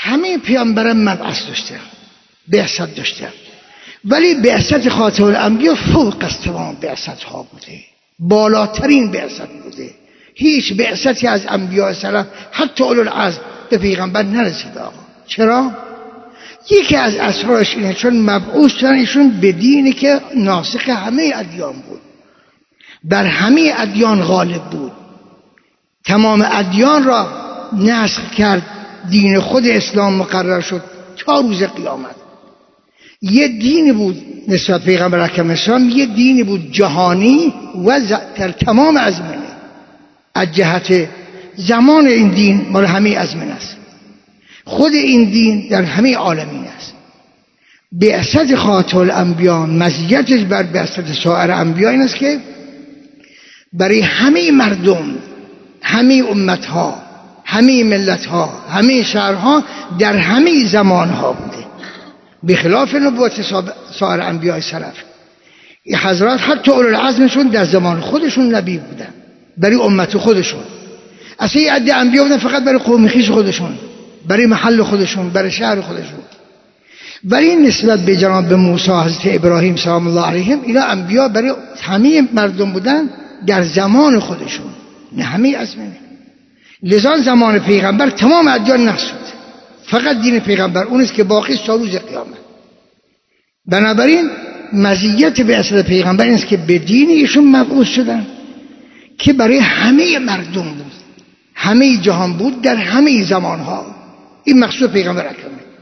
همه پیامبران مبعث داشتن، بعثت داشتن، ولی بعثت خاتم الانبیا فوق از تمام بعثت ها بوده، بالاترین بعثت بوده. هیچ بعثتی از انبیاء سلف حتی اولوالعزم به پیغمبر نرسیده. آقا چرا؟ یکی از اسرارش اینه چون مبعوث شدن ایشون به دینی که ناسخ همه ادیان بود، بر همه ادیان غالب بود، تمام ادیان را نسخ کرد، دین خود اسلام مقرر شد تا روز قیامت. یه دینی بود نسبت پیغمبر اکرم اسلام، یه دینی بود جهانی و در تمام ازمنه. از جهت زمان این دین مال همه ازمنه است، خود این دین در همه عالمین است. بعثت خاتم الانبیا مزیتش بر بعثت سایر انبیا این است که برای همه مردم، همه امتها، همه ملتها، همه شهرها، در همه زمانها بوده، بخلاف نبوت سایر انبیاء سلف. این حضرات حتی اولوالعزمشون در زمان خودشون نبی بودن، برای امت خودشون. اصلا یه عده انبیا بودن فقط برای قوم خویش خودشون، برای محل خودشون، برای شهر خودشون. ولی نسبت به جناب موسی، حضرت ابراهیم سلام الله علیهم، اینا انبیا برای همه مردم بودن در زمان خودشون، نه همه ازمنه. لذا زمان پیغمبر تمام ادیان نسخ شد، فقط دین پیغمبر اون است که باقی است تا روز قیامت. بنابراین مزیت بعثت پیغمبر این است که به دین ایشون مبعوث شدن که برای همه مردم بود، همه جهان بود، در همه زمانها. این مقصود پیغمبر اکرمه.